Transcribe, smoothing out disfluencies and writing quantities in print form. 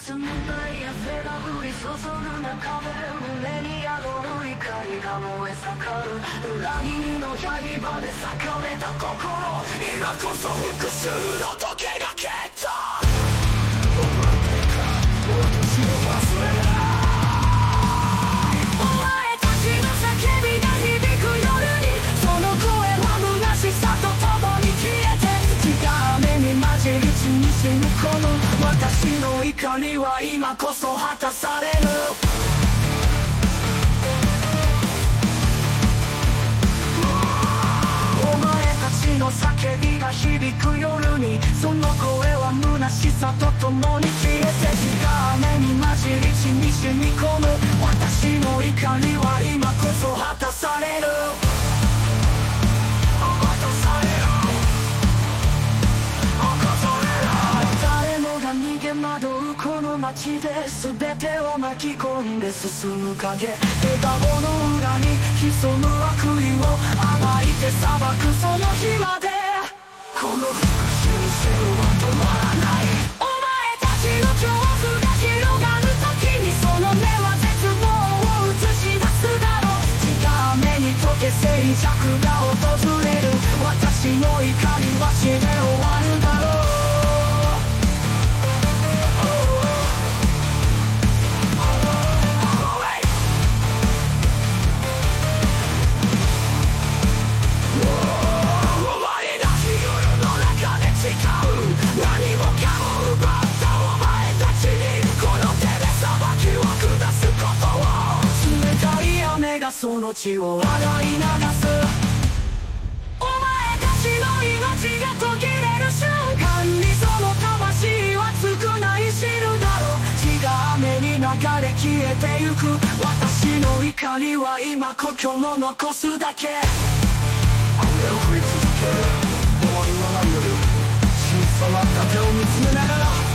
冷たい汗が降り注ぐ中で胸に宿る怒りが燃え盛る。裏切りの刃で裂かれた心、今こそ復讐の時が来た。お前か私を忘れない。お前たちの叫びが響く夜に、その声は虚しさと共に消えて、日が雨に混じり血に染み込む。私の怒りは今こそ果たされる。お前たちの叫びが響く夜に、その声は虚しさと共に消えて、日が雨に混じり血に染み込む。私の怒りは今こそ果たされる。逃げ惑うこの街で全てを巻き込んで進む影、笑顔の裏に潜む悪意を暴いて裁くその日まで、この復讐戦は止まらない。お前たちの恐怖が広がる時に、その目は絶望を映し出すだろう。日が雨に溶け静寂が訪れる。私の怒りは死で終わるだろう。何もかも奪ったお前たちに、この手で裁きを下すことを。冷たい雨がその血を洗い流す。お前たちの命が途切れる瞬間に、その魂は償い知るだろう。血が雨に流れ消えてゆく。私の怒りは今故郷の残すだけ。雨を降り続ける終わりのない夜、染まった手を見つめながら